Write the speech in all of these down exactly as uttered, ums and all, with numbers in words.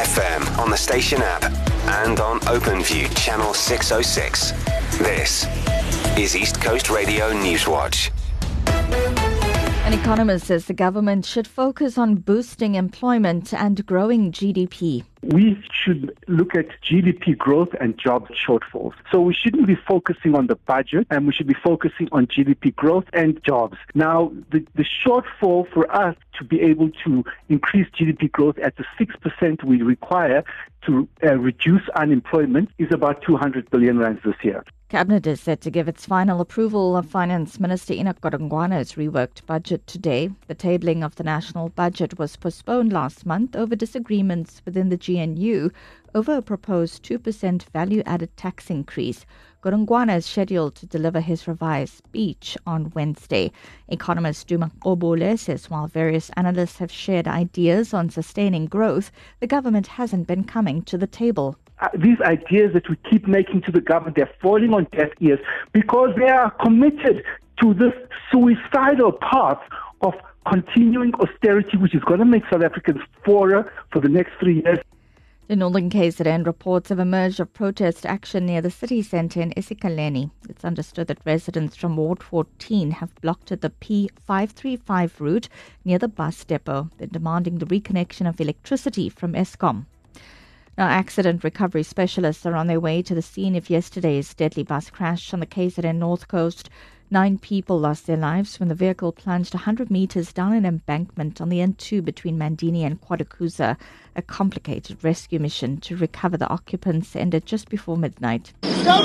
F M on the station app and on OpenView channel six oh six. This is East Coast Radio Newswatch. An economist says the government should focus on boosting employment and growing G D P. We should look at G D P growth and job shortfalls. So we shouldn't be focusing on the budget, and we should be focusing on G D P growth and jobs. Now, the, the shortfall for us to be able to increase G D P growth at the six percent we require to uh, reduce unemployment is about two hundred billion rands this year. Cabinet is set to give its final approval of Finance Minister Enoch Godongwana's reworked budget today. The tabling of the national budget was postponed last month over disagreements within the G N U over a proposed two percent value-added tax increase. Godongwana is scheduled to deliver his revised speech on Wednesday. Economist Duma Obole says while various analysts have shared ideas on sustaining growth, the government hasn't been coming to the table. Uh, these ideas that we keep making to the government, they're falling on deaf ears because they are committed to this suicidal path of continuing austerity, which is going to make South Africans poorer for the next three years. In Northern K Z N, reports have emerged of protest action near the city centre in isiKhaleni. It's understood that residents from Ward fourteen have blocked the P five three five route near the bus depot. They're demanding the reconnection of electricity from Eskom. Now, accident recovery specialists are on their way to the scene of yesterday's deadly bus crash on the K Z N North Coast. Nine people lost their lives when the vehicle plunged one hundred metres down an embankment on the N two between Mandini and KwaDukuza. A complicated rescue mission to recover the occupants ended just before midnight.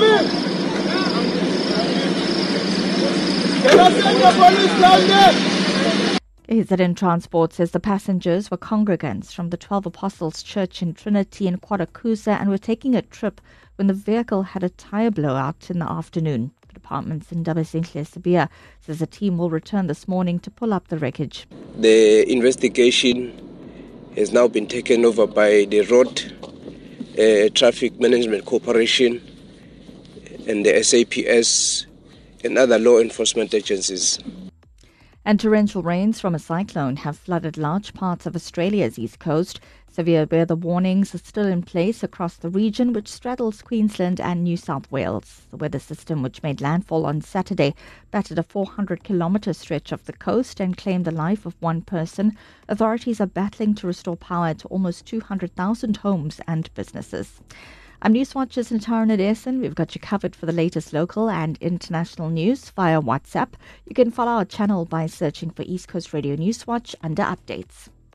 K Z N Transport says the passengers were congregants from the Twelve Apostles Church in Trinity in KwaDukuza and were taking a trip when the vehicle had a tyre blowout in the afternoon. The department's Ndaba Zinhle Sabia says a team will return this morning to pull up the wreckage. The investigation has now been taken over by the Road uh, Traffic Management Corporation and the S A P S and other law enforcement agencies. And torrential rains from a cyclone have flooded large parts of Australia's east coast. Severe weather warnings are still in place across the region, which straddles Queensland and New South Wales. The weather system, which made landfall on Saturday, battered a four hundred kilometre stretch of the coast and claimed the life of one person. Authorities are battling to restore power to almost two hundred thousand homes and businesses. I'm Newswatch's Natara Nadesan. We've got you covered for the latest local and international news via WhatsApp. You can follow our channel by searching for East Coast Radio Newswatch under Updates.